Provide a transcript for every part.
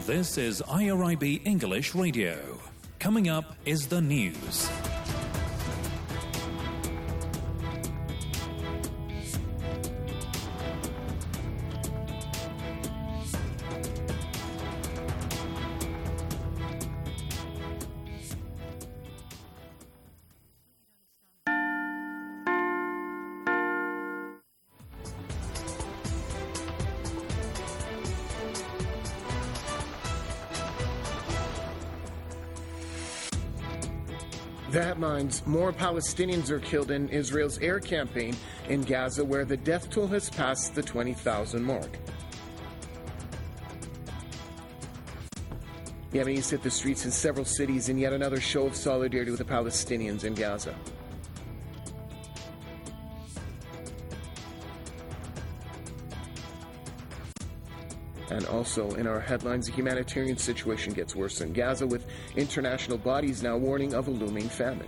This is IRIB English Radio. Coming up is the news. The headlines: more Palestinians are killed in Israel's air campaign in Gaza, where the death toll has passed the 20,000 mark. Yemenis hit the streets in several cities in yet another show of solidarity with the Palestinians in Gaza. And also in our headlines, the humanitarian situation gets worse in Gaza, with international bodies now warning of a looming famine.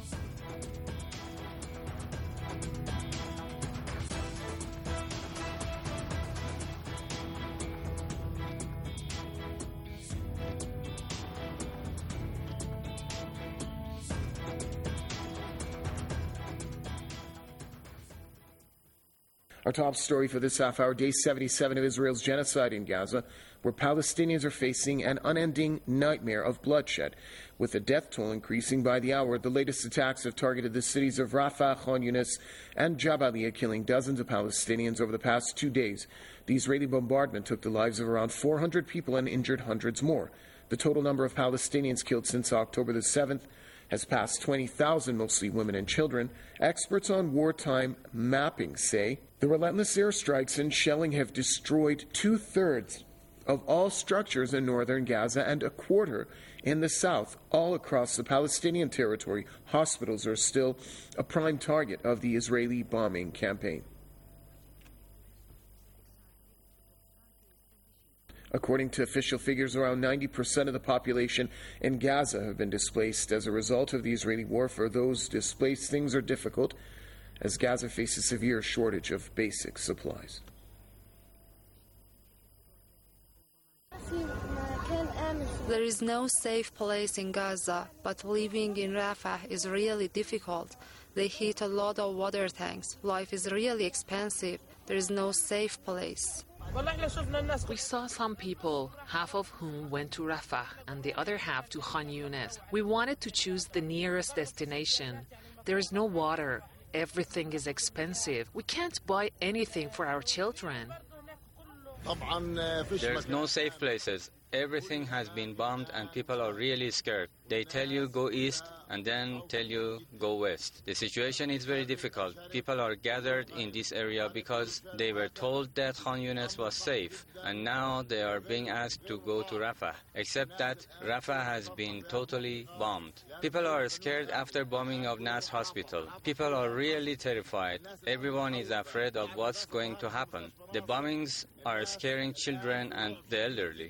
Our top story for this half hour: day 77 of Israel's genocide in Gaza, where Palestinians are facing an unending nightmare of bloodshed. With the death toll increasing by the hour, the latest attacks have targeted the cities of Rafah, Khan Yunis, and Jabalia, killing dozens of Palestinians over the past 2 days. The Israeli bombardment took the lives of around 400 people and injured hundreds more. The total number of Palestinians killed since October the 7th has passed 20,000, mostly women and children. Experts on wartime mapping say the relentless airstrikes and shelling have destroyed 2/3 of all structures in northern Gaza and a quarter in the south. All across the Palestinian territory, hospitals are still a prime target of the Israeli bombing campaign. According to official figures, around 90% of the population in Gaza have been displaced as a result of the Israeli war. For those displaced, things are difficult as Gaza faces a severe shortage of basic supplies. There is no safe place in Gaza, but living in Rafah is really difficult. They heat a lot of water tanks. Life is really expensive. There is no safe place. We saw some people, half of whom went to Rafah and the other half to Khan Yunis. We wanted to choose the nearest destination. There is no water. Everything is expensive. We can't buy anything for our children. There's no safe places. Everything has been bombed and people are really scared. They tell you go east and then tell you go west. The situation is very difficult. People are gathered in this area because they were told that Khan Yunis was safe, and now they are being asked to go to Rafah, except that Rafah has been totally bombed. People are scared after bombing of Nasr hospital. People are really terrified. Everyone is afraid of what's going to happen. The bombings are scaring children and the elderly.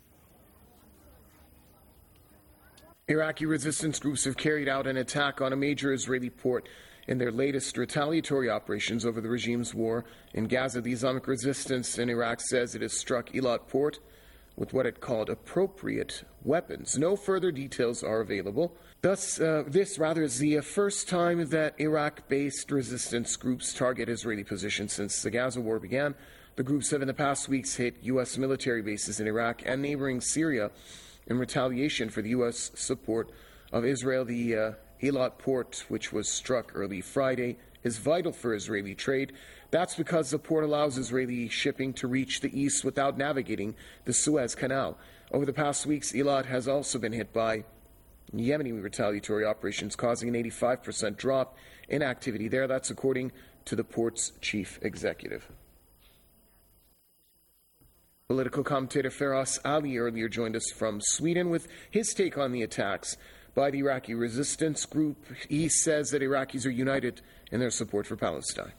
Iraqi resistance groups have carried out an attack on a major Israeli port in their latest retaliatory operations over the regime's war in Gaza. The Islamic resistance in Iraq says it has struck Eilat port with what it called appropriate weapons. No further details are available. Thus, this is the first time that Iraq-based resistance groups target Israeli positions since the Gaza war began. The groups have in the past weeks hit U.S. military bases in Iraq and neighboring Syria in retaliation for the U.S. support of Israel. The Eilat port, which was struck early Friday, is vital for Israeli trade. That's because the port allows Israeli shipping to reach the east without navigating the Suez Canal. Over the past weeks, Eilat has also been hit by Yemeni retaliatory operations, causing an 85% drop in activity there. That's according to the port's chief executive. Political commentator Feras Ali earlier joined us from Sweden with his take on the attacks by the Iraqi resistance group. He says that Iraqis are united in their support for Palestine.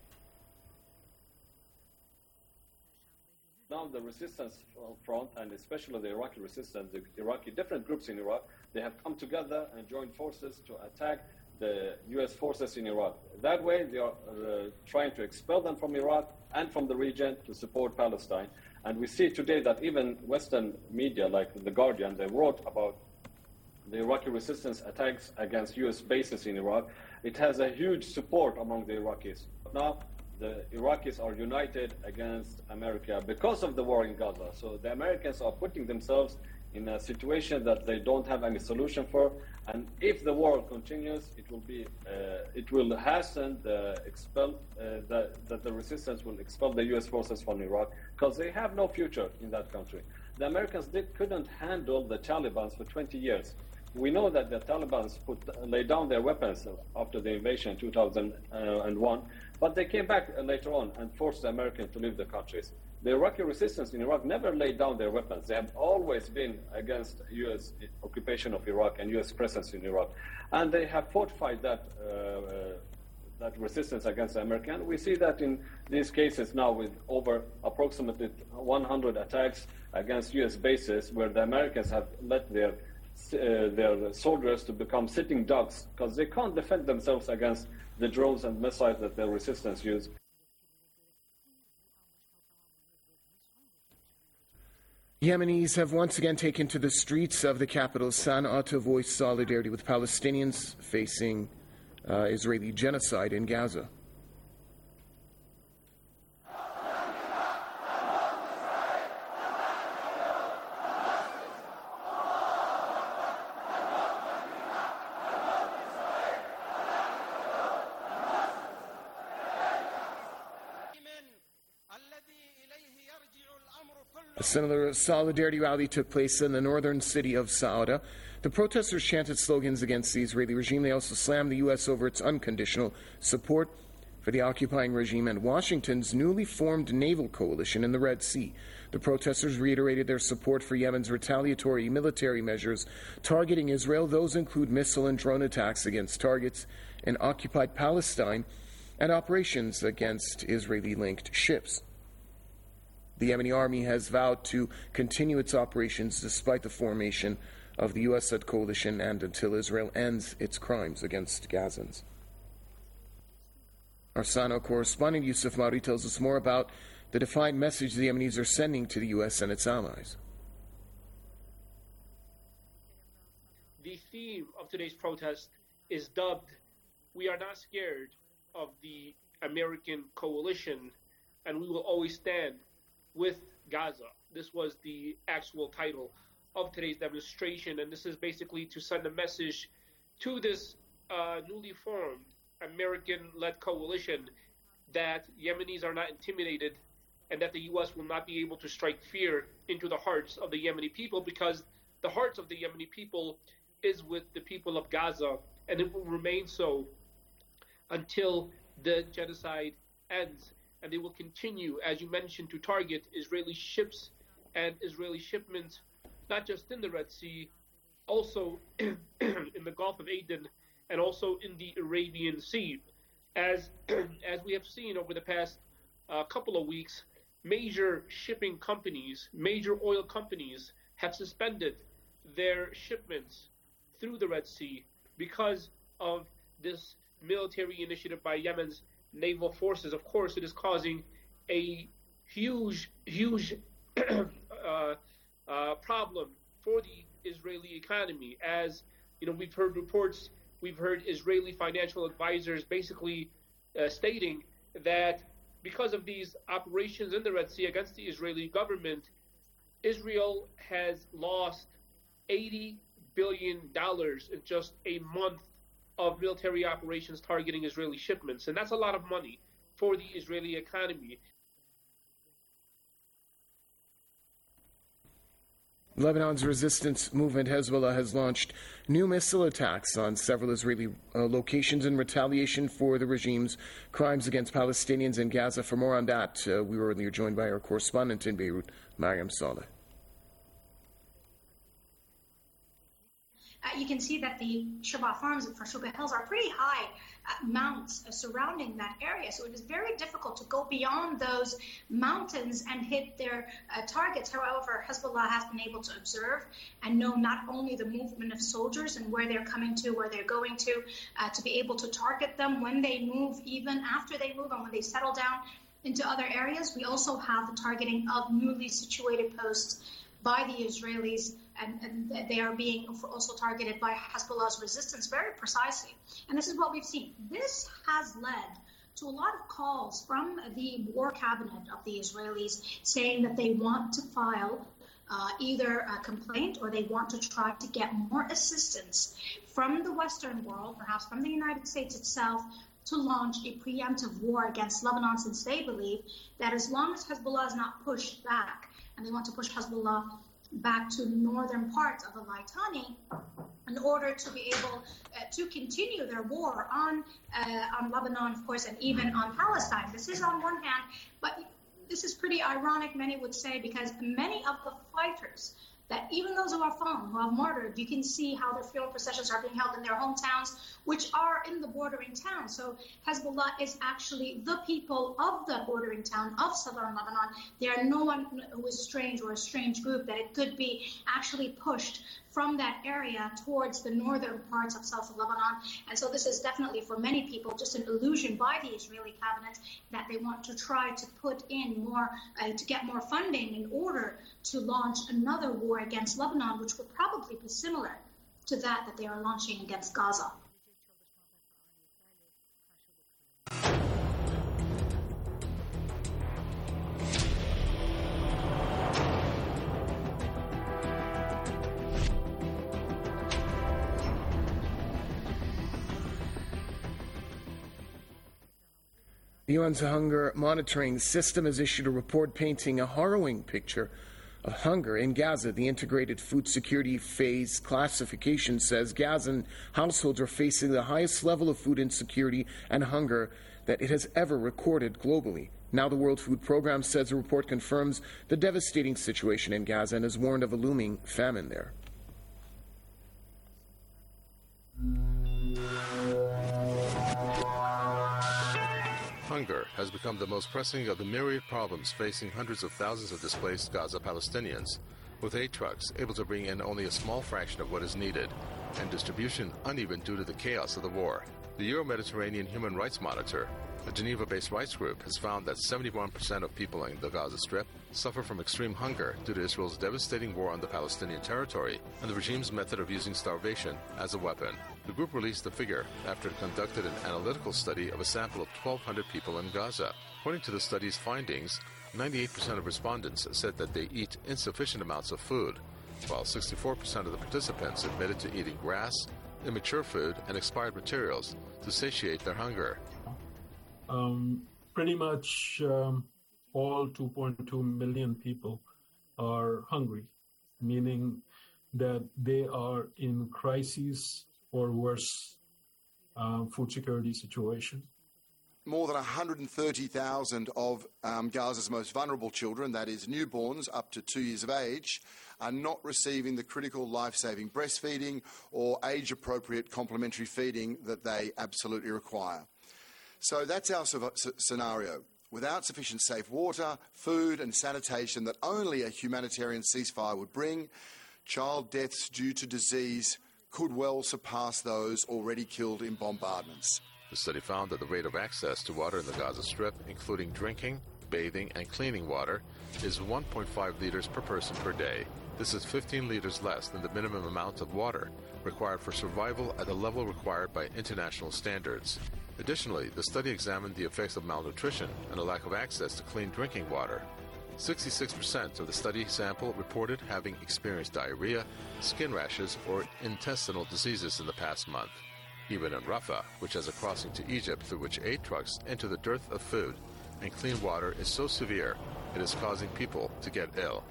Now the resistance front, and especially the Iraqi resistance, the Iraqi different groups in Iraq, they have come together and joined forces to attack the U.S. forces in Iraq. That way, they are trying to expel them from Iraq and from the region to support Palestine. And we see today that even Western media, like The Guardian, they wrote about the Iraqi resistance attacks against U.S. bases in Iraq. It has a huge support among the Iraqis. Now, the Iraqis are united against America because of the war in Gaza. So the Americans are putting themselves in a situation that they don't have any solution for. And if the war continues, it will hasten the resistance will expel the U.S. forces from Iraq because they have no future in that country. The Americans couldn't handle the Taliban for 20 years. We know that the Taliban laid down their weapons after the invasion in 2001, but they came back later on and forced the Americans to leave the countries. The Iraqi resistance in Iraq never laid down their weapons. They have always been against U.S. occupation of Iraq and U.S. presence in Iraq. And they have fortified that resistance against the Americans. We see that in these cases now with over approximately 100 attacks against U.S. bases where the Americans have let their soldiers to become sitting ducks because they can't defend themselves against the drones and missiles that their resistance use. Yemenis have once again taken to the streets of the capital Sana'a to voice solidarity with Palestinians facing Israeli genocide in Gaza. A similar solidarity rally took place in the northern city of Saada. The protesters chanted slogans against the Israeli regime. They also slammed the U.S. over its unconditional support for the occupying regime and Washington's newly formed naval coalition in the Red Sea. The protesters reiterated their support for Yemen's retaliatory military measures targeting Israel. Those include missile and drone attacks against targets in occupied Palestine and operations against Israeli-linked ships. The Yemeni army has vowed to continue its operations despite the formation of the U.S.-led coalition and until Israel ends its crimes against Gazans. Our Sana'a correspondent Yusuf Mauri tells us more about the defiant message the Yemenis are sending to the U.S. and its allies. The theme of today's protest is dubbed, "We are not scared of the American coalition, and we will always stand with Gaza." This was the actual title of today's demonstration, and this is basically to send a message to this newly formed American-led coalition that Yemenis are not intimidated and that the U.S. will not be able to strike fear into the hearts of the Yemeni people, because the hearts of the Yemeni people is with the people of Gaza, and it will remain so until the genocide ends. And they will continue, as you mentioned, to target Israeli ships and Israeli shipments, not just in the Red Sea, also in the Gulf of Aden, and also in the Arabian Sea. As we have seen over the past couple of weeks, major shipping companies, major oil companies have suspended their shipments through the Red Sea because of this military initiative by Yemen's naval forces. Of course, it is causing a huge problem for the Israeli economy. As you know, we've heard reports, we've heard Israeli financial advisors basically stating that because of these operations in the Red Sea against the Israeli government, Israel has lost $80 billion in just a month of military operations targeting Israeli shipments. And that's a lot of money for the Israeli economy. Lebanon's resistance movement Hezbollah has launched new missile attacks on several Israeli locations in retaliation for the regime's crimes against Palestinians in Gaza. For more on that, we were earlier joined by our correspondent in Beirut, Mariam Saleh. you can see that the Shabaa farms for Shuba Hills are pretty high mounts surrounding that area. So it is very difficult to go beyond those mountains and hit their targets. However, Hezbollah has been able to observe and know not only the movement of soldiers and where they're coming to, where they're going to be able to target them when they move, even after they move and when they settle down into other areas. We also have the targeting of newly situated posts by the Israelis, and they are being also targeted by Hezbollah's resistance very precisely. And this is what we've seen. This has led to a lot of calls from the war cabinet of the Israelis saying that they want to file either a complaint or they want to try to get more assistance from the Western world, perhaps from the United States itself, to launch a preemptive war against Lebanon, since they believe that as long as Hezbollah is not pushed back, and they want to push Hezbollah back to northern parts of the Litani in order to be able to continue their war on Lebanon, of course, and even on Palestine. This is on one hand, but this is pretty ironic, many would say, because many of the fighters that even those who are fallen, who have martyred, you can see how their funeral processions are being held in their hometowns, which are in the bordering town. So Hezbollah is actually the people of the bordering town of southern Lebanon. There are no one who is strange or a strange group that it could be actually pushed from that area towards the northern parts of south of Lebanon. And so this is definitely, for many people, just an illusion by the Israeli cabinet that they want to try to put in more, to get more funding in order to launch another war against Lebanon, which would probably be similar to that they are launching against Gaza. The UN's hunger monitoring system has issued a report painting a harrowing picture of hunger in Gaza. The integrated food security phase classification says Gazan households are facing the highest level of food insecurity and hunger that it has ever recorded globally. Now the World Food Programme says the report confirms the devastating situation in Gaza and has warned of a looming famine there. Hunger has become the most pressing of the myriad problems facing hundreds of thousands of displaced Gaza Palestinians, with aid trucks able to bring in only a small fraction of what is needed, and distribution uneven due to the chaos of the war. The Euro-Mediterranean Human Rights Monitor, a Geneva-based rights group, has found that 71% of people in the Gaza Strip suffer from extreme hunger due to Israel's devastating war on the Palestinian territory and the regime's method of using starvation as a weapon. The group released the figure after it conducted an analytical study of a sample of 1,200 people in Gaza. According to the study's findings, 98% of respondents said that they eat insufficient amounts of food, while 64% of the participants admitted to eating grass, immature food, and expired materials to satiate their hunger. Pretty much all 2.2 million people are hungry, meaning that they are in crisis or worse food security situation. More than 130,000 of Gaza's most vulnerable children, that is newborns up to 2 years of age, are not receiving the critical life-saving breastfeeding or age-appropriate complementary feeding that they absolutely require. So that's our scenario. Without sufficient safe water, food and sanitation that only a humanitarian ceasefire would bring, child deaths due to disease could well surpass those already killed in bombardments. The study found that the rate of access to water in the Gaza Strip, including drinking, bathing, and cleaning water, is 1.5 liters per person per day. This is 15 liters less than the minimum amount of water required for survival at the level required by international standards. Additionally, the study examined the effects of malnutrition and a lack of access to clean drinking water. 66% of the study sample reported having experienced diarrhea, skin rashes, or intestinal diseases in the past month. Even in Rafah, which has a crossing to Egypt through which aid trucks enter, the dearth of food and clean water is so severe it is causing people to get ill.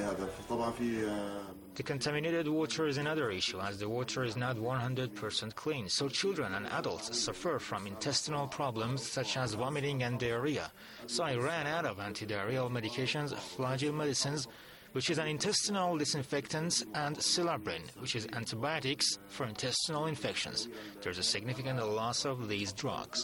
The contaminated water is another issue, as the water is not 100% clean, so children and adults suffer from intestinal problems such as vomiting and diarrhea. So I ran out of antidiarrheal medications, flagyl medicines, which is an intestinal disinfectant, and Silabrin, which is antibiotics for intestinal infections. There's a significant loss of these drugs.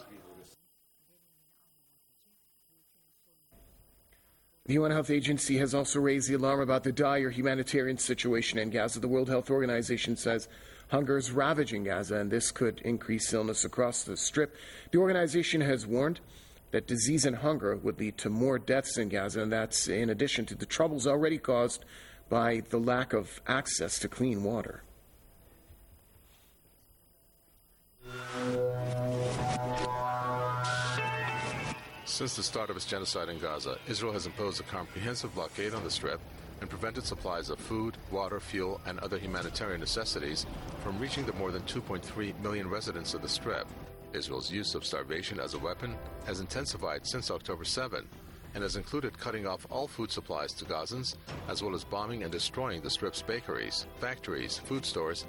The UN Health Agency has also raised the alarm about the dire humanitarian situation in Gaza. The World Health Organization says hunger is ravaging Gaza, and this could increase illness across the Strip. The organization has warned that disease and hunger would lead to more deaths in Gaza, and that's in addition to the troubles already caused by the lack of access to clean water. Since the start of its genocide in Gaza, Israel has imposed a comprehensive blockade on the Strip and prevented supplies of food, water, fuel, and other humanitarian necessities from reaching the more than 2.3 million residents of the Strip. Israel's use of starvation as a weapon has intensified since October 7 and has included cutting off all food supplies to Gazans, as well as bombing and destroying the Strip's bakeries, factories, food stores.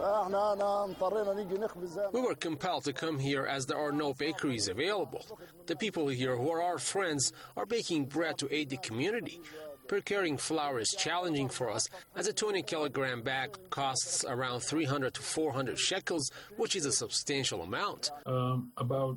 We were compelled to come here as there are no bakeries available. The people here who are our friends are baking bread to aid the community. Procuring flour is challenging for us, as a 20-kilogram bag costs around 300 to 400 shekels, which is a substantial amount. About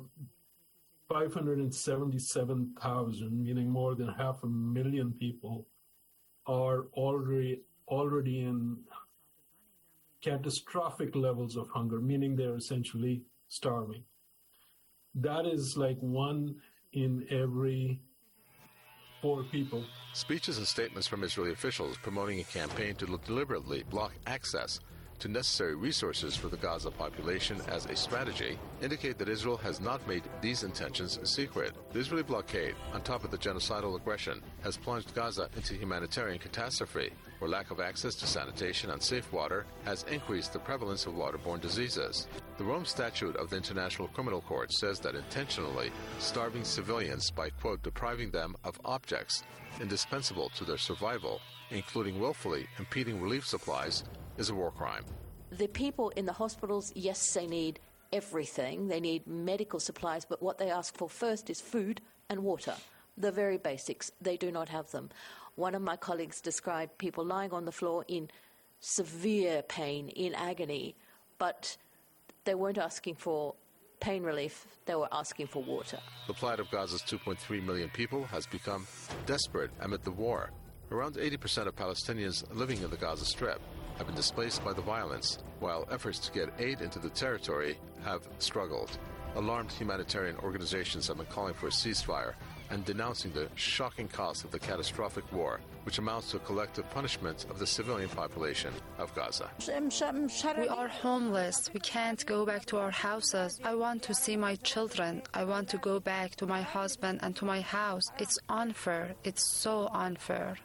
577,000, meaning more than 500,000 people, are already in catastrophic levels of hunger, meaning they're essentially starving. That is like 1 in every 4 people. Speeches and statements from Israeli officials promoting a campaign to deliberately block access to necessary resources for the Gaza population as a strategy indicate that Israel has not made these intentions a secret. The Israeli blockade, on top of the genocidal aggression, has plunged Gaza into humanitarian catastrophe, where lack of access to sanitation and safe water has increased the prevalence of waterborne diseases. The Rome Statute of the International Criminal Court says that intentionally starving civilians by, quote, depriving them of objects indispensable to their survival, including willfully impeding relief supplies, is a war crime. The people in the hospitals, yes, they need everything. They need medical supplies, but what they ask for first is food and water. The very basics. They do not have them. One of my colleagues described people lying on the floor in severe pain, in agony, but they weren't asking for pain relief, they were asking for water. The plight of Gaza's 2.3 million people has become desperate amid the war. Around 80% of Palestinians living in the Gaza Strip have been displaced by the violence, while efforts to get aid into the territory have struggled. Alarmed humanitarian organizations have been calling for a ceasefire and denouncing the shocking cost of the catastrophic war, which amounts to a collective punishment of the civilian population of Gaza. We are homeless. We can't go back to our houses. I want to see my children. I want to go back to my husband and to my house. It's unfair. It's so unfair.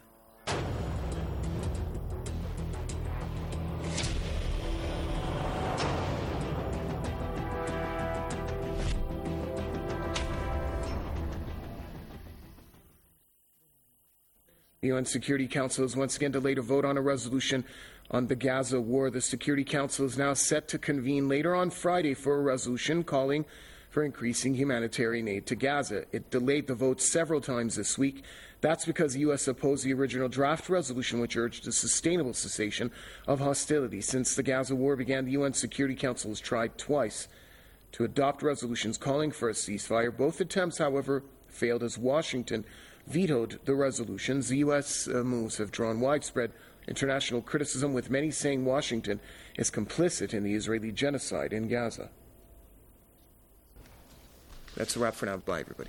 The UN Security Council has once again delayed a vote on a resolution on the Gaza war. The Security Council is now set to convene later on Friday for a resolution calling for increasing humanitarian aid to Gaza. It delayed the vote several times this week. That's because the U.S. opposed the original draft resolution, which urged a sustainable cessation of hostilities. Since the Gaza war began, the UN Security Council has tried twice to adopt resolutions calling for a ceasefire. Both attempts, however, failed as Washington vetoed the resolutions. The U.S. moves have drawn widespread international criticism, with many saying Washington is complicit in the Israeli genocide in Gaza. That's a wrap for now. Bye, everybody.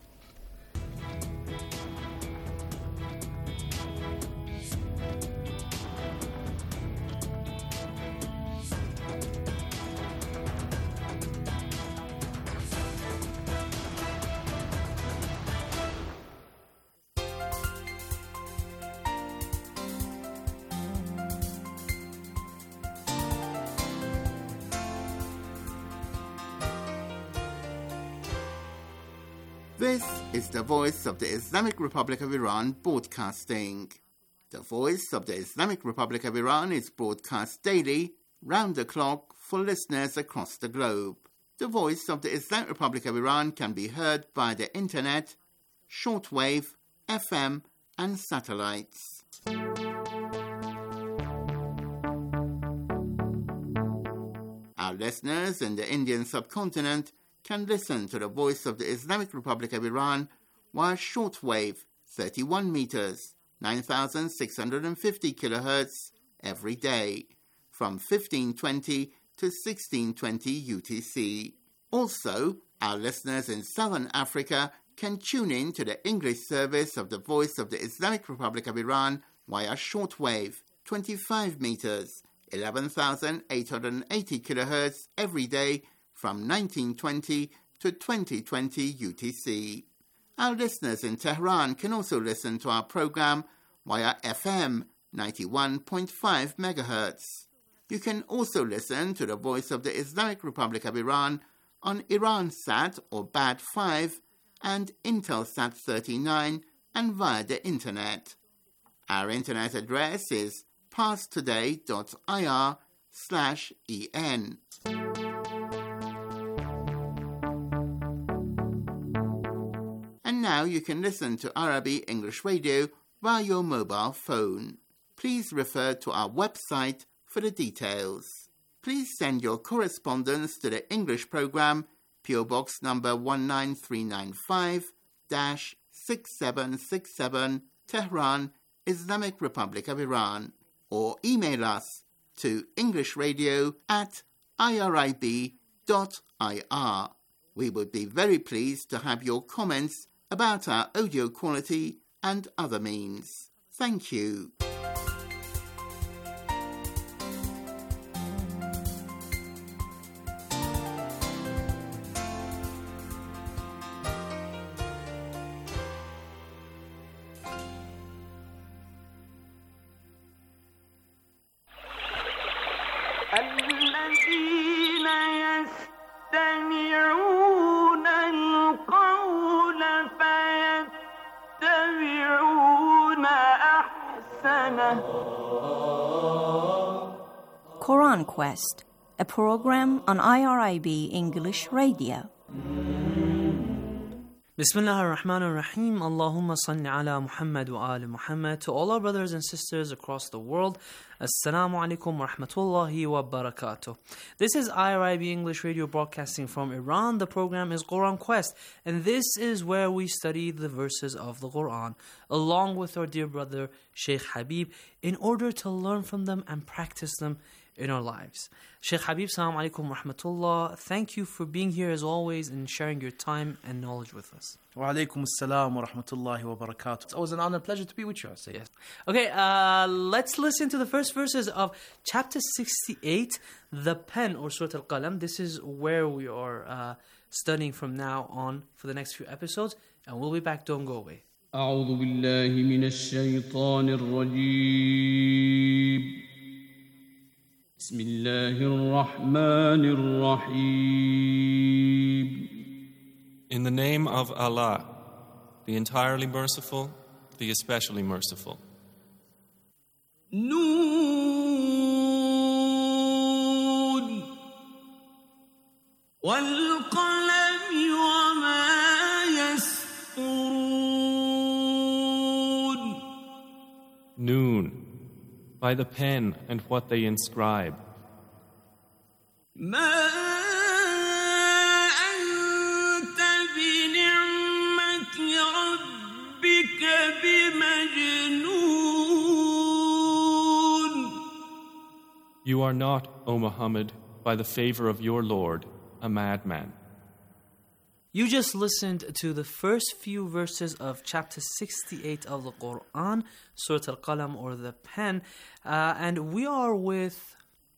This is the Voice of the Islamic Republic of Iran broadcasting. The Voice of the Islamic Republic of Iran is broadcast daily, round the clock, for listeners across the globe. The Voice of the Islamic Republic of Iran can be heard by the internet, shortwave, FM, and satellites. Our listeners in the Indian subcontinent can listen to the Voice of the Islamic Republic of Iran via shortwave 31 meters, 9,650 kilohertz every day from 1520 to 1620 UTC. Also, our listeners in Southern Africa can tune in to the English service of the Voice of the Islamic Republic of Iran via shortwave 25 meters, 11,880 kilohertz every day from 1920 to 2020 UTC. Our listeners in Tehran can also listen to our program via FM 91.5 MHz. You can also listen to the Voice of the Islamic Republic of Iran on Iransat or BAD5 and Intelsat 39 and via the Internet. Our Internet address is parstoday.ir/en. And now you can listen to Arabi English Radio via your mobile phone. Please refer to our website for the details. Please send your correspondence to the English program, PO Box number 19395-6767, Tehran, Islamic Republic of Iran, or email us to englishradio@irib.ir. We would be very pleased to have your comments about our audio quality and other means. Thank you. الذين يستمعون القول فيتبعون أحسنه. Quran Quest, a program on IRIB English Radio. Bismillah ar-Rahman ar-Rahim. Allahumma salli ala Muhammad wa ali Muhammad. To all our brothers and sisters across the world, Assalamu alaikum wa rahmatullahi wa barakatuh. This is IRIB English Radio broadcasting from Iran. The program is Quran Quest, and this is where we study the verses of the Quran along with our dear brother Sheikh Habib in order to learn from them and practice them in our lives. Sheikh Habib, Assalamu alaikum wa rahmatullah. Thank you for being here as always and sharing your time and knowledge with us. Wa alaikum assalam wa rahmatullahi wa barakatuh. It's always an honor and pleasure to be with you, I say. Yes. Okay, let's listen to the first verses of chapter 68, the pen or Surah Al-Qalam. This is where we are studying from now on for the next few episodes, and we'll be back. Don't go away. أعوذ بالله من الشيطان الرجيم. بسم الله الرحمن الرحيم. In the name of Allah, the entirely merciful, the especially merciful. نون والقلم وما يسطرون. Noon, by the pen and what they inscribe. ما أنت بنعمة ربك بمجنون. You are not, O Muhammad, by the favor of your Lord, a madman. You just listened to the first few verses of chapter 68 of the Quran, Surah Al-Qalam or the pen, and we are with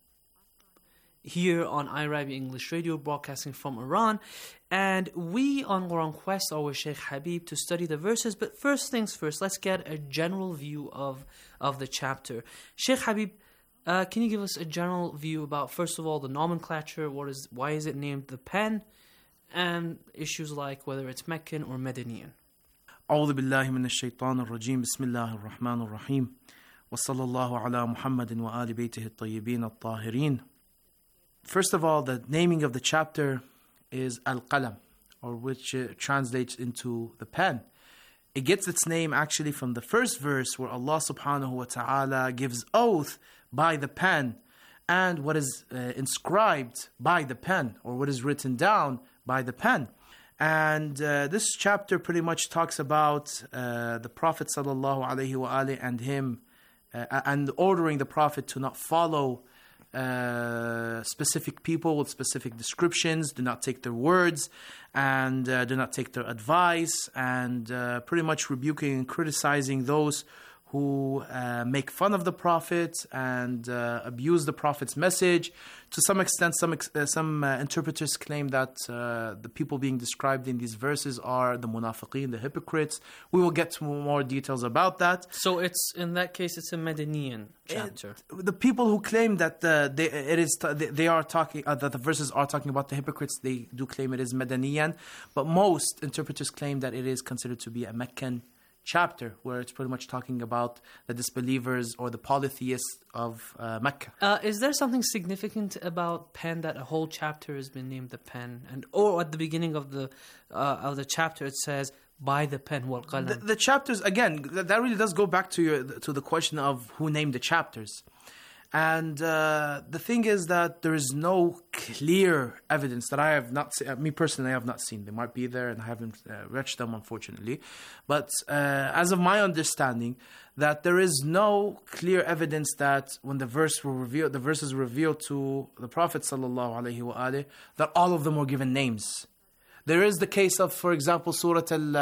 here on IRIB English Radio broadcasting from Iran, and we on Quran Quest are with Sheikh Habib to study the verses. But first things first, let's get a general view of the chapter. Sheikh Habib, can you give us a general view about, first of all, the nomenclature, why is it named the pen, and issues like whether it's Meccan or Medinian? أعوذ بالله من الشيطان الرجيم. بسم الله الرحمن الرحيم. وصلى الله على محمد وآل بيته الطيبين الطاهرين. First of all, the naming of the chapter is Al-Qalam, or which translates into the pen. It gets its name actually from the first verse where Allah subhanahu wa ta'ala gives oath by the pen and what is inscribed by the pen, or what is written down by the pen. And this chapter pretty much talks about the Prophet sallallahu alaihi wasallam and him and ordering the Prophet to not follow specific people with specific descriptions, do not take their words, and do not take their advice, and pretty much rebuking and criticizing those who make fun of the Prophet and abuse the Prophet's message. To some extent, some interpreters claim that the people being described in these verses are the munafiqeen, the hypocrites. We will get to more details about that. So it's in that case, it's a Madaniyan chapter. The people who claim that that the verses are talking about the hypocrites, they do claim it is Madaniyan, but most interpreters claim that it is considered to be a Meccan chapter, where it's pretty much talking about the disbelievers or the polytheists of Mecca. Is there something significant about pen that a whole chapter has been named the pen, or at the beginning of the chapter it says by the pen wal qalam? The chapters, again, that really does go back to the question of who named the chapters. And the thing is that there is no clear evidence that I have not seen. Me personally, I have not seen. They might be there, and I haven't reached them, unfortunately. But as of my understanding, that there is no clear evidence that when the verses were revealed to the Prophet ﷺ, that all of them were given names. There is the case of, for example, Surah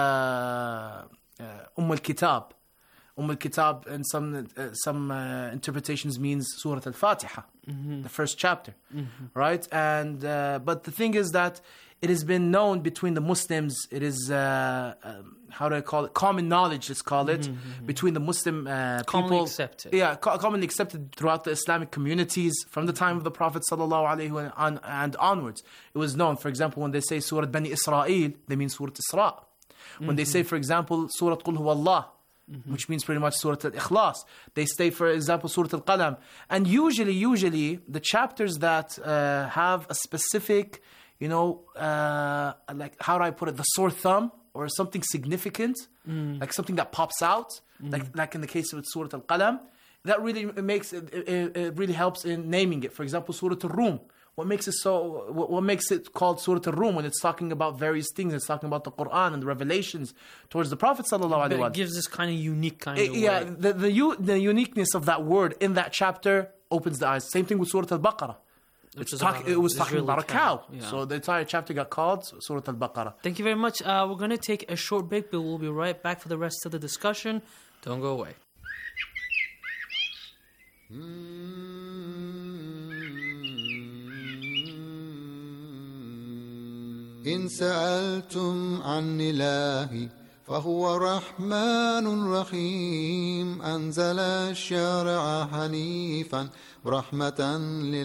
al-Kitab. Al-Kitab in some interpretations means Surah Al-Fatiha, the first chapter, right? And but the thing is that it has been known between the Muslims. It is how do I call it? Common knowledge, let's call it, between the Muslim people. Commonly accepted. Yeah, commonly accepted throughout the Islamic communities from the time of the Prophet ﷺ and onwards. It was known. For example, when they say Surah Bani Israel, they mean Surah Isra. When they say, for example, Surah Qul Huwallah, which means pretty much Surah Al-Ikhlas, they say, for example, Surah Al-Qalam. And usually the chapters that have a specific, like, how do I put it, the sore thumb or something significant, like something that pops out, like in the case of Surah Al-Qalam, that really makes it really helps in naming it. For example, Surah Al-Rum. What makes it called Surah Al-Rum when it's talking about various things? It's talking about the Quran and the revelations towards the Prophet sallallahu alaihi wasallam. It gives this kind of unique kind of yeah, way. The uniqueness of that word in that chapter opens the eyes. Same thing with Surah Al-Baqarah. It was talking about a cow. Yeah. So the entire chapter got called Surah Al-Baqarah. Thank you very much. We're going to take a short break, but we'll be right back for the rest of the discussion. Don't go away. إن سألتم عن إلهي فهو رحمن رحيم أنزل الشرع حنيفا رحمة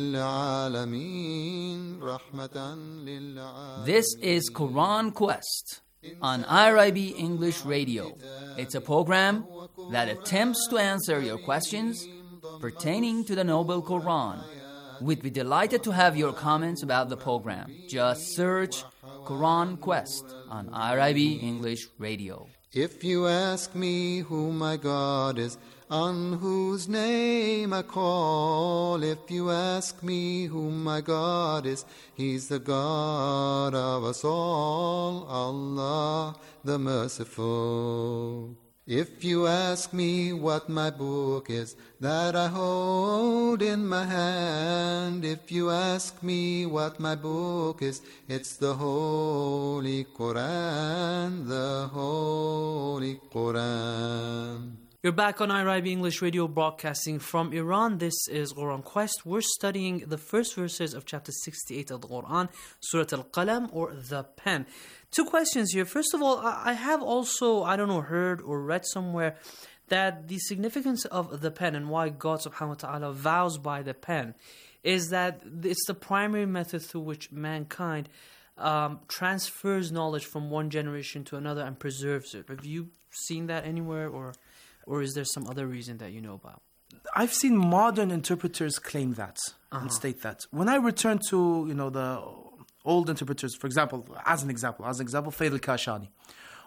للعالمين رحمة للعالمين. This is Quran Quest on IRIB English Radio. It's a program that attempts to answer your questions pertaining to the Noble Quran. We'd be delighted to have your comments about the program. Just search Quran Quest on IRIB English Radio. If you ask me who my God is, on whose name I call, if you ask me who my God is, He's the God of us all, Allah the Merciful. If you ask me what my book is that I hold in my hand, if you ask me what my book is, it's the Holy Quran, the Holy Quran. You're back on IRIB English Radio, broadcasting from Iran. This is Quran Quest. We're studying the first verses of chapter 68 of the Quran, Surah Al-Qalam, or the pen. Two questions here. First of all, I have also, heard or read somewhere that the significance of the pen and why God subhanahu wa ta'ala vows by the pen is that it's the primary method through which mankind transfers knowledge from one generation to another and preserves it. Have you seen that anywhere, or is there some other reason that you know about? I've seen modern interpreters claim that and state that. When I return to, the old interpreters, for example, as an example, Fayd al-Kashani,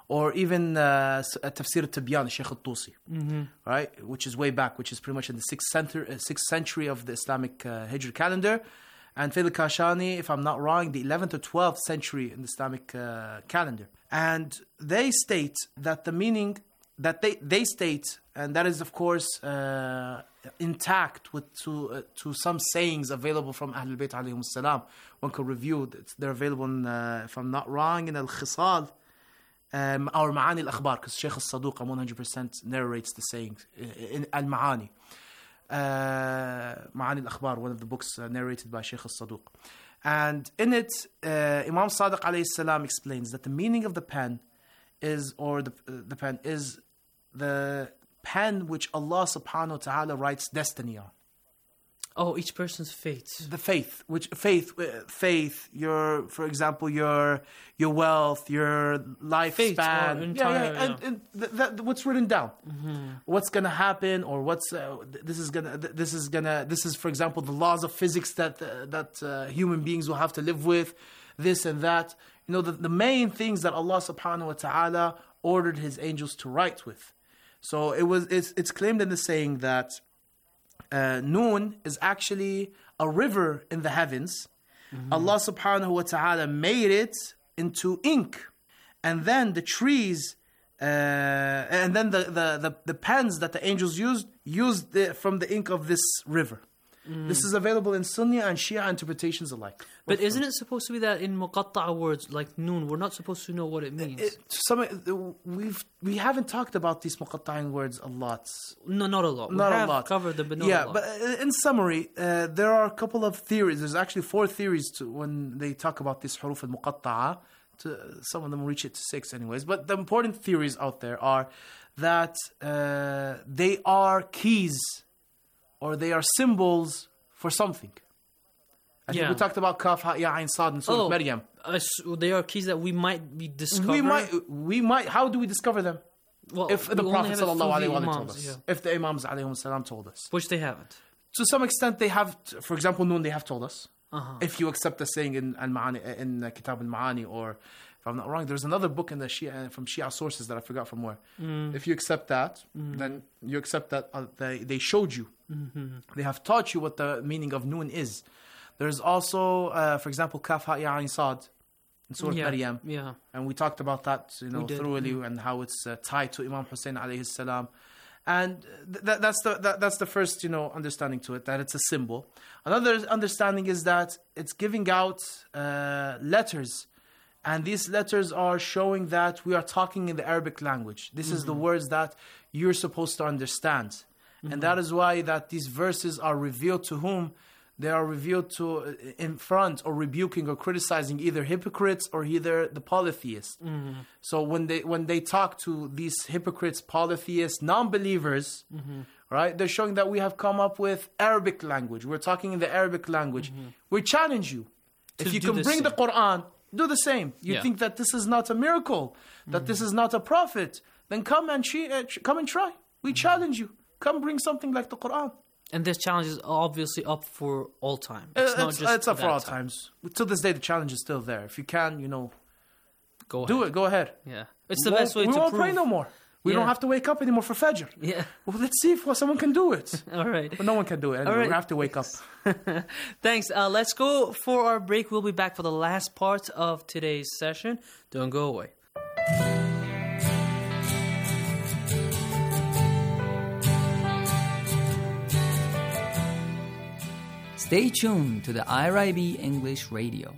or even Tafsir al-Tibyan, Shaykh al-Tusi, Mm-hmm. right? Which is way back, which is pretty much in the 6th century of the Islamic Hijri calendar. And Fayd al-Kashani, if I'm not wrong, the 11th or 12th century in the Islamic calendar. And they state that the meaning that they state, and that is of course intact to some sayings available from Ahlul Bayt alayhim salam. One could review, they're available in, if I'm not wrong, in Al-Khisal, or Ma'ani al-Akhbar, because Shaykh al-Saduq 100% narrates the sayings in Al-Ma'ani. Ma'ani al-Akhbar, one of the books narrated by Shaykh al-Saduq. And in it, Imam Sadiq alayhi salam explains that the meaning of the pen is, or the pen is the pen which Allah subhanahu wa ta'ala writes destiny on. Oh, each person's fate. The faith, your, for example, your wealth, your lifespan, and what's written down, what's gonna happen, or this is, for example, the laws of physics that human beings will have to live with, this and that. You know, the main things that Allah subhanahu wa ta'ala ordered His angels to write with. So it's claimed in the saying that Noon is actually a river in the heavens. Allah subhanahu wa ta'ala made it into ink. And then the trees, and then the pens that the angels used from the ink of this river. This is available in Sunni and Shia interpretations alike. But isn't it supposed to be that in muqatta'a words like noon, we're not supposed to know what it means? We haven't talked about these muqatta'in words a lot. No, not a lot. Not we have a lot. Covered them, but not a lot. But in summary, there are a couple of theories. There's actually 4 theories when they talk about this huruf al-muqatta'a. Some of them reach it to 6 anyways. But the important theories out there are that they are keys, or they are symbols for something. I think we talked about Kaf, Ha, Ya, Ain, Sad in Surah Maryam. They are keys that we might be discovering. We might. How do we discover them? Well, if the Prophet ﷺ imams, told us. If the Imams ﷺ told us. Which they haven't. To some extent they have, for example, Noon, they have told us. If you accept the saying in Al-Ma'ani, in Kitab Al-Ma'ani, or if I'm not wrong, there's another book in the Shia, from Shia sources that I forgot from where. If you accept that, then you accept that they showed you. They have taught you what the meaning of Noon is. There's also, for example, Kaf, Ha, Ya, Ain, Sad in Surah Maryam. Yeah. And we talked about that, thoroughly, and how it's tied to Imam Hussein alayhi salam. And that's the first, understanding to it, that it's a symbol. Another understanding is that it's giving out letters. And these letters are showing that we are talking in the Arabic language. This is the words that you're supposed to understand. And that is why that these verses are revealed to whom? They are revealed to in front, or rebuking or criticizing either hypocrites or either the polytheists. So when they talk to these hypocrites, polytheists, non-believers, right? They're showing that we have come up with Arabic language. We're talking in the Arabic language. We challenge you. If you can bring the Quran, do the same. You think that this is not a miracle, that this is not a prophet, then come and try. We challenge you. Come bring something like the Quran. And this challenge is obviously up for all time. It's up for all times. To this day, the challenge is still there. If you can, go ahead. Do it. Go ahead. Yeah, it's the best way to prove. We won't pray no more. We don't have to wake up anymore for Fajr. Yeah. Well, let's see if someone can do it. All right. But no one can do it. Anyway. All right. We have to wake up. Thanks. Let's go for our break. We'll be back for the last part of today's session. Don't go away. Stay tuned to the IRIB English Radio.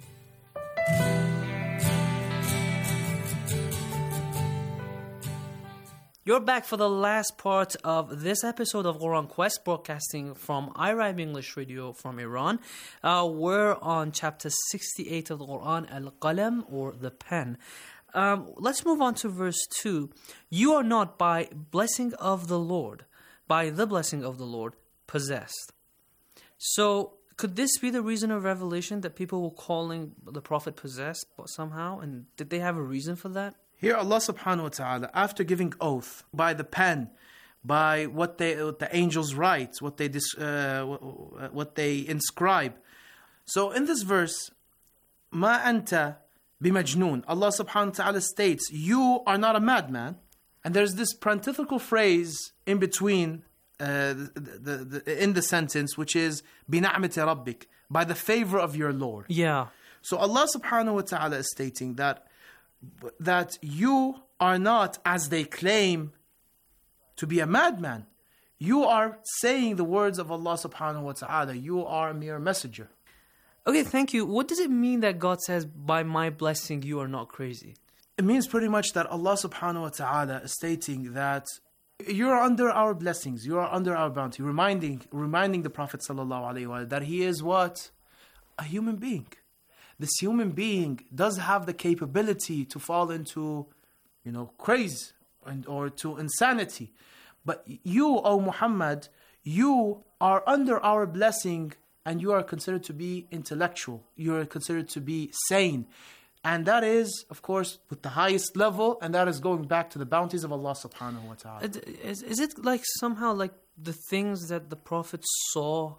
You're back for the last part of this episode of Quran Quest, broadcasting from IRIB English Radio from Iran. We're on chapter 68 of the Quran, Al-Qalam, or the pen. Let's move on to verse 2. You are not by the blessing of the Lord, possessed. So, could this be the reason of revelation that people were calling the Prophet possessed somehow? And did they have a reason for that? Here Allah subhanahu wa ta'ala, after giving oath by the pen, by what the angels write, what they inscribe. So in this verse, Ma anta بِمَجْنُونَ. Allah subhanahu wa ta'ala states, you are not a madman. And there's this parenthetical phrase in between in the sentence, which is بِنَعْمَةِ رَبِّكَ, by the favor of your Lord. Yeah. So Allah subhanahu wa ta'ala is stating that you are not, as they claim, to be a madman. You are saying the words of Allah subhanahu wa ta'ala. You are a mere messenger. Okay, thank you. What does it mean that God says, by my blessing, you are not crazy? It means pretty much that Allah subhanahu wa ta'ala is stating that you are under our blessings, you are under our bounty, reminding the Prophet sallallahu alaihi wasallam that he is what? A human being. This human being does have the capability to fall into, craze or to insanity. But you, O Muhammad, you are under our blessing and you are considered to be intellectual. You are considered to be sane. And that is, of course, with the highest level, and that is going back to the bounties of Allah subhanahu wa ta'ala. Is it like somehow like the things that the Prophet saw,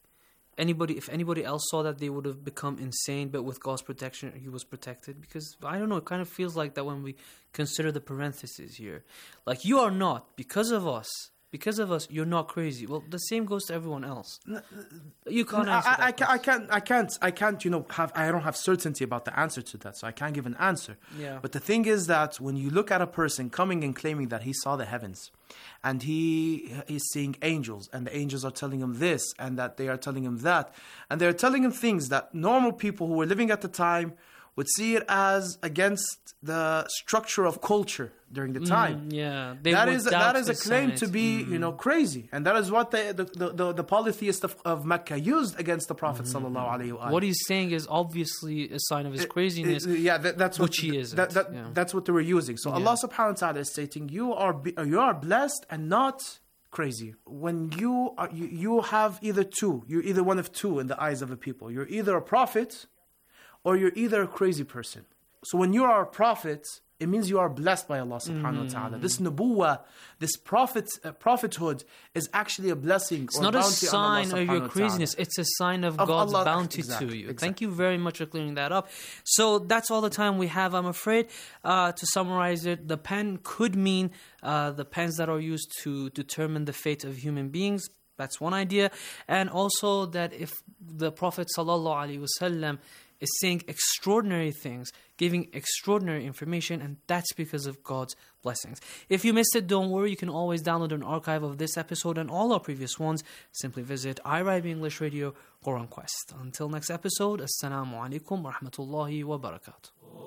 if anybody else saw that, they would have become insane, but with God's protection, he was protected? Because, I don't know, it kind of feels like that when we consider the parentheses here. Like, you are not, because of us, you're not crazy. Well, the same goes to everyone else. You can't answer that. I can't, I don't have certainty about the answer to that, so I can't give an answer. Yeah. But the thing is that when you look at a person coming and claiming that he saw the heavens, and he is seeing angels, and the angels are telling him this, and that they are telling him that, and they're telling him things that normal people who were living at the time would see it as against the structure of culture during the time. Yeah, that is a claim to be, crazy, and that is what the polytheist of Mecca used against the Prophet sallallahu alaihi wasallam. What he's saying is obviously a sign of his craziness. That's what he is. That's what they were using. So Allah subhanahu wa ta'ala is stating, you are blessed and not crazy. When you have either two, you're either one of two in the eyes of the people. You're either a prophet, or you're either a crazy person. So when you are a prophet, it means you are blessed by Allah subhanahu wa ta'ala. This nubuwah, this prophethood is actually a blessing. It's not a sign of your craziness. It's a sign of God's bounty to you. Exactly. Thank you very much for clearing that up. So that's all the time we have, I'm afraid. To summarize it, the pen could mean the pens that are used to determine the fate of human beings. That's one idea. And also that if the Prophet ﷺ is saying extraordinary things, giving extraordinary information, and that's because of God's blessings. If you missed it, don't worry. You can always download an archive of this episode and all our previous ones. Simply visit IRIB English Radio Quran Quest. Until next episode, Assalamu alaikum wa rahmatullahi wa barakatuh.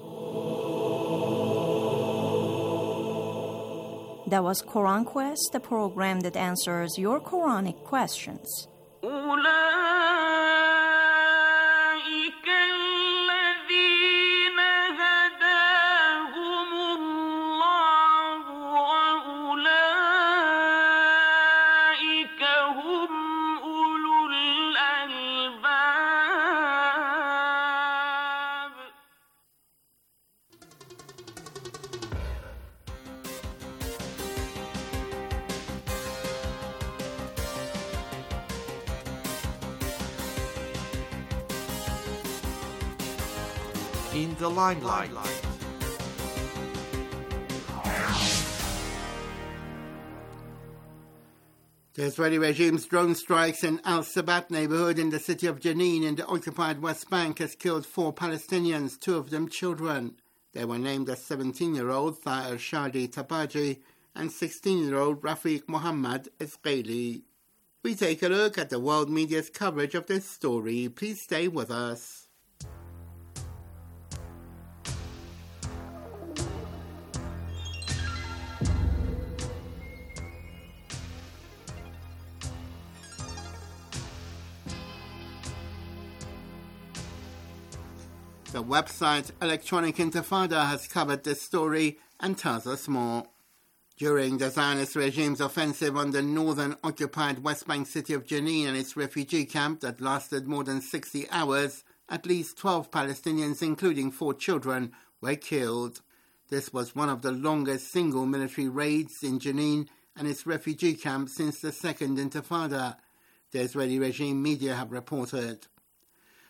That was Quran Quest, the program that answers your Quranic questions. In the limelight. The Israeli regime's drone strikes in Al Sabat neighborhood in the city of Jenin in the occupied West Bank has killed 4 Palestinians, 2 of them children. They were named as 17-year-old Tha'er Shadi Tabaji and 16-year-old Rafiq Muhammad Isqaili. We take a look at the world media's coverage of this story. Please stay with us. The website Electronic Intifada has covered this story and tells us more. During the Zionist regime's offensive on the northern occupied West Bank city of Jenin and its refugee camp that lasted more than 60 hours, at least 12 Palestinians, including 4 children, were killed. This was one of the longest single military raids in Jenin and its refugee camp since the Second Intifada, the Israeli regime media have reported.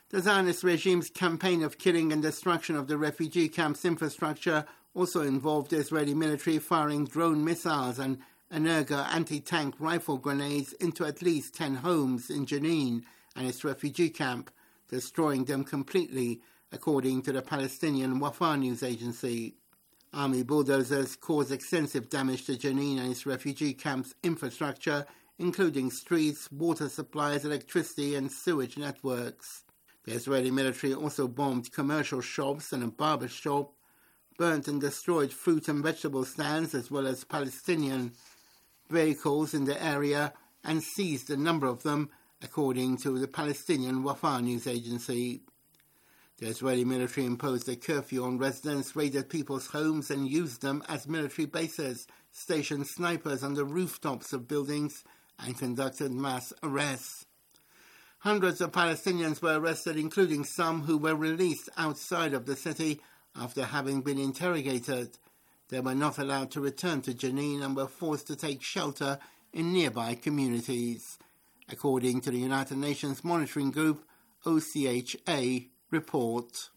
The Zionist regime's campaign of killing and destruction of the refugee camp's infrastructure also involved the Israeli military firing drone missiles and Energa anti-tank rifle grenades into at least 10 homes in Jenin and its refugee camp, destroying them completely, according to the Palestinian Wafa news agency. Army bulldozers caused extensive damage to Jenin and its refugee camp's infrastructure, including streets, water supplies, electricity and sewage networks. The Israeli military also bombed commercial shops and a barber shop, burnt and destroyed fruit and vegetable stands as well as Palestinian vehicles in the area and seized a number of them, according to the Palestinian Wafa news agency. The Israeli military imposed a curfew on residents, raided people's homes and used them as military bases, stationed snipers on the rooftops of buildings and conducted mass arrests. Hundreds of Palestinians were arrested, including some who were released outside of the city after having been interrogated. They were not allowed to return to Jenin and were forced to take shelter in nearby communities, according to the United Nations Monitoring Group, OCHA, report.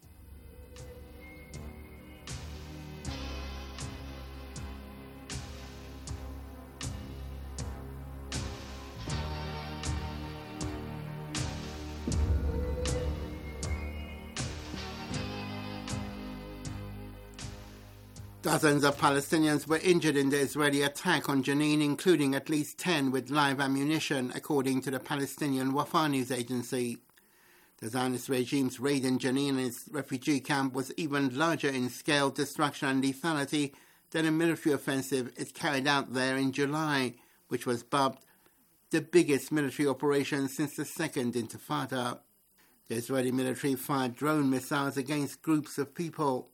Dozens of Palestinians were injured in the Israeli attack on Jenin, including at least 10 with live ammunition, according to the Palestinian Wafa news agency. The Zionist regime's raid in Jenin and its refugee camp was even larger in scale, destruction and lethality than a military offensive it carried out there in July, which was dubbed the biggest military operation since the Second Intifada. The Israeli military fired drone missiles against groups of people.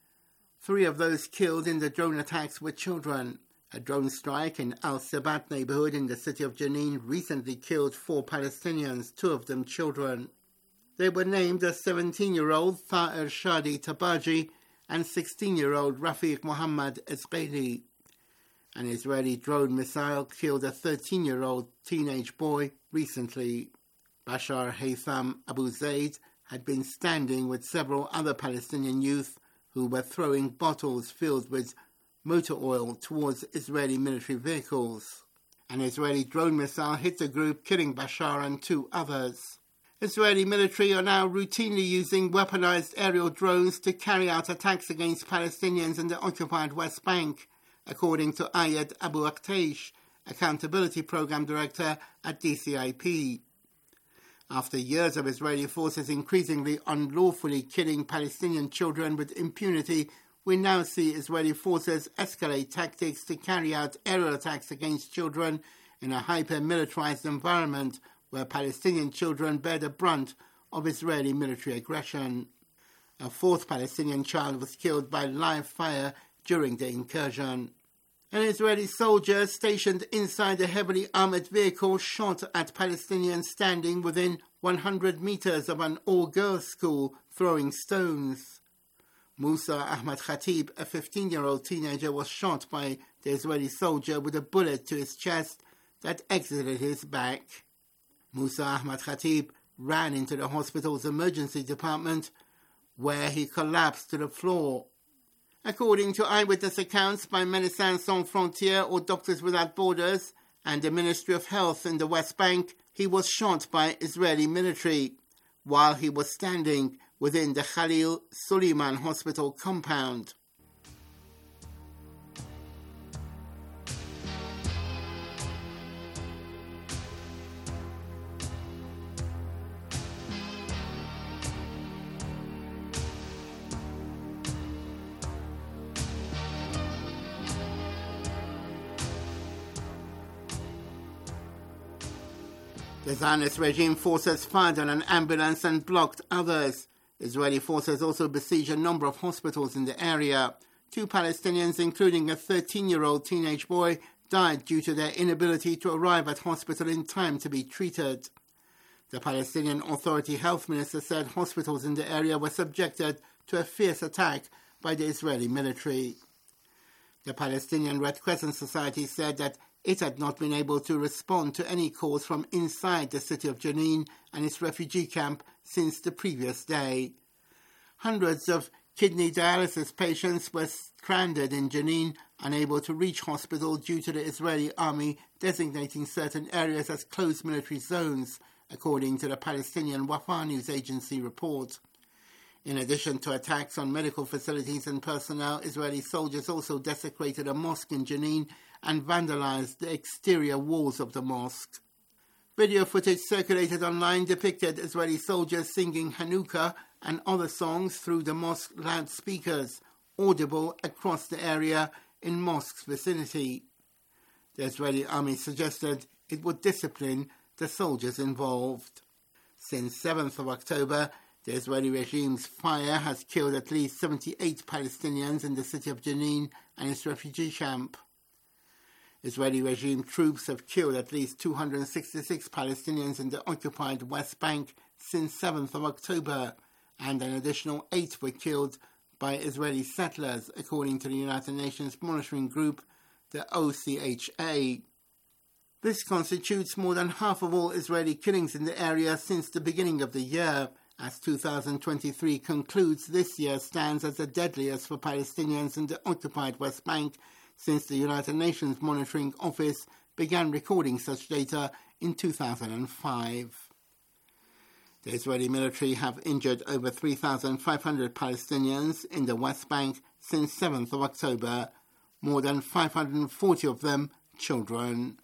3 of those killed in the drone attacks were children. A drone strike in Al-Sabat neighborhood in the city of Jenin recently killed 4 Palestinians, 2 of them children. They were named as 17-year-old Tha'er Shadi Tabaji and 16-year-old Rafiq Muhammad Esqaili. An Israeli drone missile killed a 13-year-old teenage boy recently. Bashar Haytham Abu Zaid had been standing with several other Palestinian youth who were throwing bottles filled with motor oil towards Israeli military vehicles. An Israeli drone missile hit the group, killing Bashar and 2 others. Israeli military are now routinely using weaponized aerial drones to carry out attacks against Palestinians in the occupied West Bank, according to Ayed Abu Aktaish, Accountability Program Director at DCIP. After years of Israeli forces increasingly unlawfully killing Palestinian children with impunity, we now see Israeli forces escalate tactics to carry out aerial attacks against children in a hyper-militarized environment where Palestinian children bear the brunt of Israeli military aggression. A 4th Palestinian child was killed by live fire during the incursion. An Israeli soldier stationed inside a heavily armoured vehicle shot at Palestinians standing within 100 meters of an all-girls school throwing stones. Musa Ahmad Khatib, a 15-year-old teenager, was shot by the Israeli soldier with a bullet to his chest that exited his back. Musa Ahmad Khatib ran into the hospital's emergency department, where he collapsed to the floor. According to eyewitness accounts by Médecins Sans Frontières or Doctors Without Borders and the Ministry of Health in the West Bank, he was shot by Israeli military while he was standing within the Khalil Suleiman Hospital compound. The Zionist regime forces fired on an ambulance and blocked others. Israeli forces also besieged a number of hospitals in the area. 2 Palestinians, including a 13-year-old teenage boy, died due to their inability to arrive at hospital in time to be treated. The Palestinian Authority health minister said hospitals in the area were subjected to a fierce attack by the Israeli military. The Palestinian Red Crescent Society said that it had not been able to respond to any calls from inside the city of Jenin and its refugee camp since the previous day. Hundreds of kidney dialysis patients were stranded in Jenin, unable to reach hospital due to the Israeli army designating certain areas as closed military zones, according to the Palestinian Wafa news agency report. In addition to attacks on medical facilities and personnel, Israeli soldiers also desecrated a mosque in Jenin and vandalized the exterior walls of the mosque. Video footage circulated online depicted Israeli soldiers singing Hanukkah and other songs through the mosque loudspeakers, audible across the area in mosque's vicinity. The Israeli army suggested it would discipline the soldiers involved. Since 7th of October, the Israeli regime's fire has killed at least 78 Palestinians in the city of Jenin and its refugee camp. Israeli regime troops have killed at least 266 Palestinians in the occupied West Bank since 7th of October, and an additional 8 were killed by Israeli settlers, according to the United Nations monitoring group, the OCHA. This constitutes more than half of all Israeli killings in the area since the beginning of the year, as 2023 concludes. This year stands as the deadliest for Palestinians in the occupied West Bank since the United Nations Monitoring Office began recording such data in 2005. The Israeli military have injured over 3,500 Palestinians in the West Bank since 7th of October, more than 540 of them children.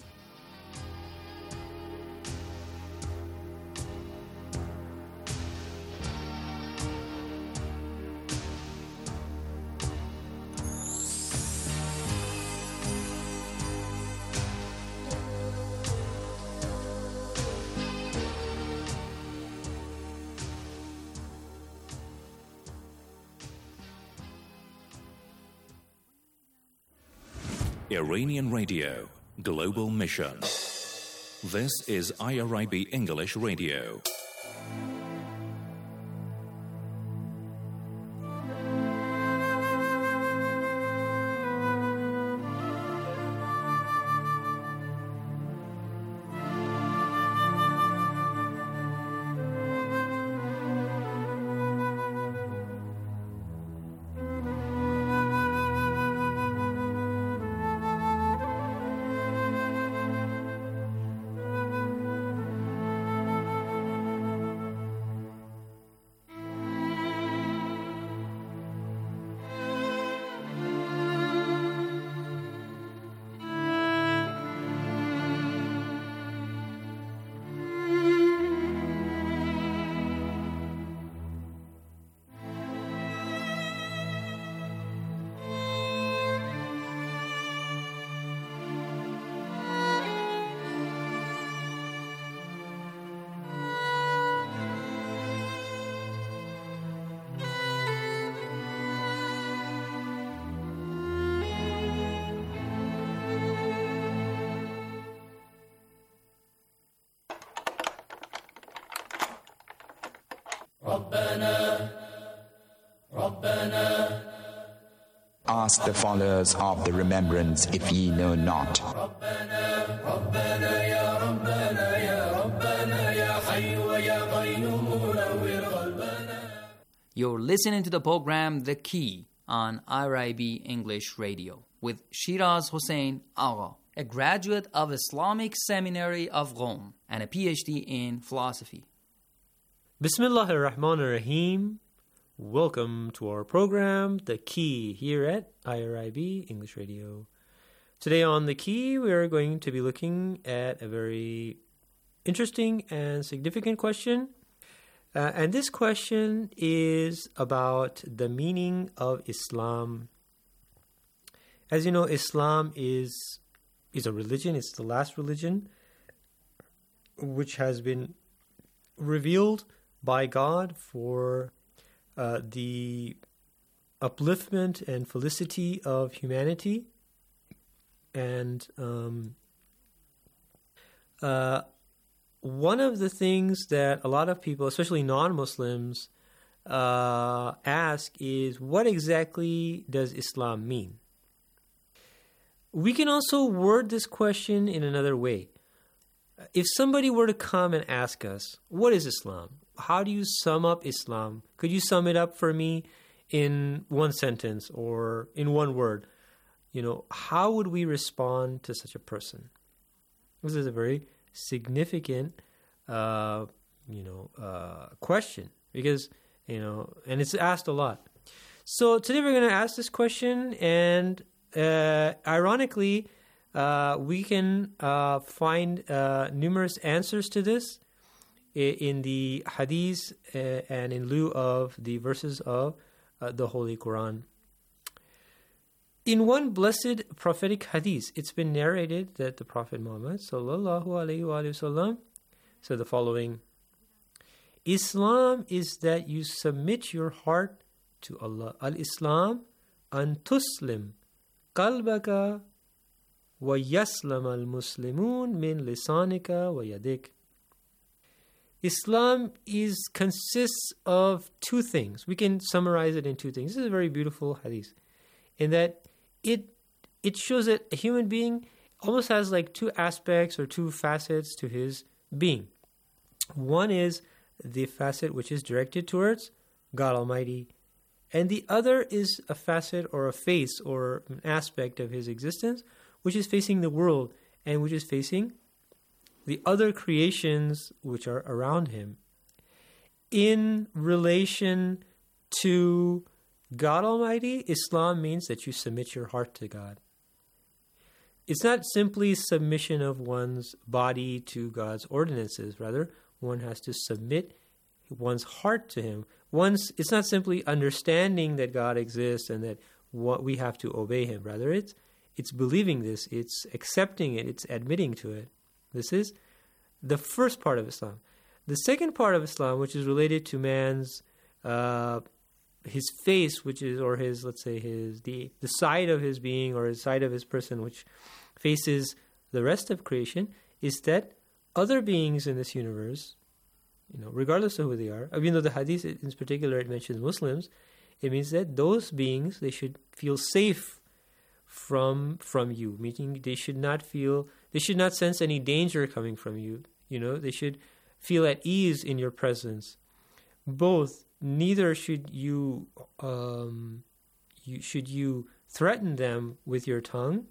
Iranian Radio, Global Mission. This is IRIB English Radio. Ask the followers of the remembrance if ye know not. You're listening to the program The Key on IRIB English Radio with Shiraz Hossein Agha, a graduate of Islamic Seminary of Rome and a PhD in philosophy. Bismillahir Rahmanir Rahim. Welcome to our program, The Key, here at IRIB English Radio. Today on The Key, we are going to be looking at a very interesting and significant question. And this question is about the meaning of Islam. As you know, Islam is a religion. It's the last religion which has been revealed by God for the upliftment and felicity of humanity. And one of the things that a lot of people, especially non-Muslims, ask is, what exactly does Islam mean? We can also word this question in another way. If somebody were to come and ask us, what is Islam? How do you sum up Islam? Could you sum it up for me in one sentence or in one word? How would we respond to such a person? This is a very significant, question because, and it's asked a lot. So today we're going to ask this question, and ironically, we can find numerous answers to this in the hadiths and in lieu of the verses of the Holy Quran. In one blessed prophetic hadith, it's been narrated that the Prophet Muhammad sallallahu alaihi wasallam said the following: Islam is that you submit your heart to Allah. Al-Islam an tuslim qalbaka wa yaslam al-muslimun min lisanika wa yadik. Islam consists of two things. We can summarize it in two things. This is a very beautiful hadith, in that it shows that a human being almost has like two aspects or two facets to his being. One is the facet which is directed towards God Almighty, and the other is a facet or a face or an aspect of his existence which is facing the world and which is facing the other creations which are around him. In relation to God Almighty, Islam means that you submit your heart to God. It's not simply submission of one's body to God's ordinances. Rather, one has to submit one's heart to Him. It's not simply understanding that God exists and that what we have to obey Him. Rather, it's believing this, it's accepting it, it's admitting to it. This is the first part of Islam. The second part of Islam, which is related to man's his face, which is, or his, let's say, the side of his being or his side of his person, which faces the rest of creation, is that other beings in this universe, regardless of who they are, even though the hadith in particular it mentions Muslims, it means that those beings, they should feel safe from you, meaning they should not sense any danger coming from you. They should feel at ease in your presence. Both, neither should you threaten them with your tongue,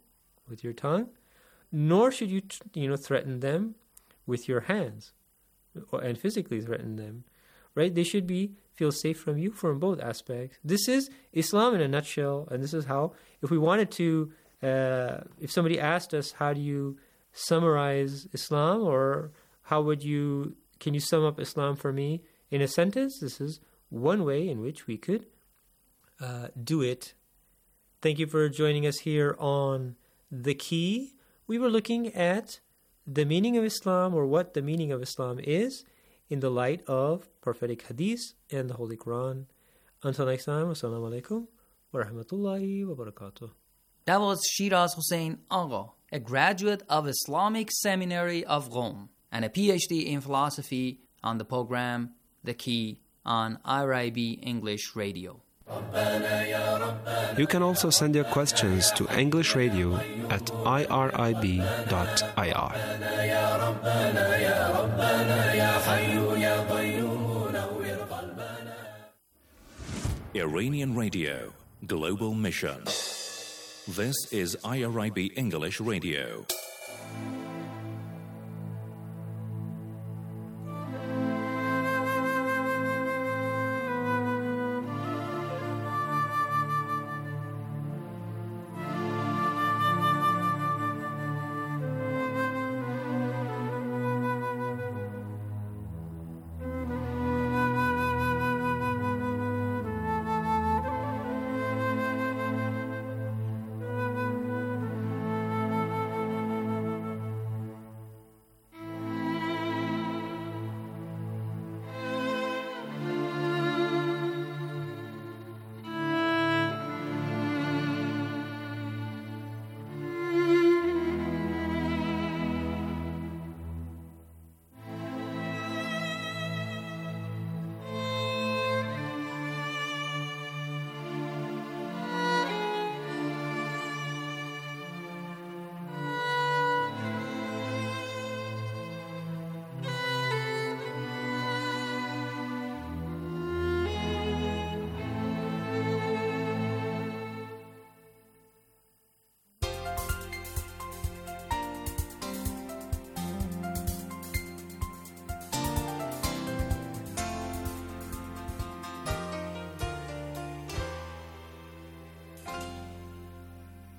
nor should you threaten them with your hands, and physically threaten them. Right? They should feel safe from you from both aspects. This is Islam in a nutshell, and this is how, if we wanted to, if somebody asked us, how do you summarize Islam, or can you sum up Islam for me in a sentence? This is one way in which we could do it. Thank you for joining us here on The Key. We were looking at the meaning of Islam, or what the meaning of Islam is, in the light of prophetic hadith and the Holy Quran. Until next time, Assalamu alaikum wa rahmatullahi wa barakatuh. That was Shiraz Hussain Agha, a graduate of Islamic Seminary of Rome and a PhD in philosophy, on the program The Key on IRIB English Radio. You can also send your questions to English Radio at irib.ir. Iranian Radio, Global Mission. This is IRIB English Radio.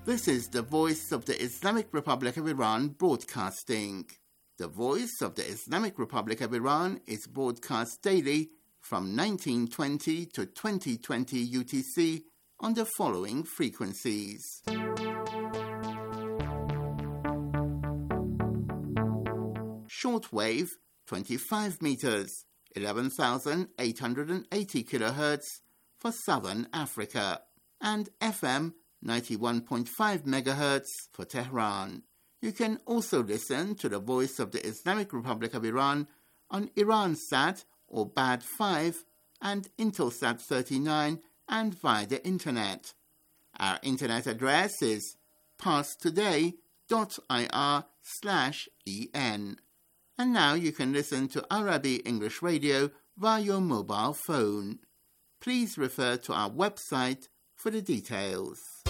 This is the Voice of the Islamic Republic of Iran broadcasting. The Voice of the Islamic Republic of Iran is broadcast daily from 1920 to 2020 UTC on the following frequencies. Shortwave 25 meters, 11,880 kilohertz for Southern Africa, and FM 91.5 megahertz for Tehran. You can also listen to the Voice of the Islamic Republic of Iran on Iransat or BAD 5 and Intelsat 39 and via the Internet. Our Internet address is parstoday.ir/en. And now you can listen to IRIB English Radio via your mobile phone. Please refer to our website for the details.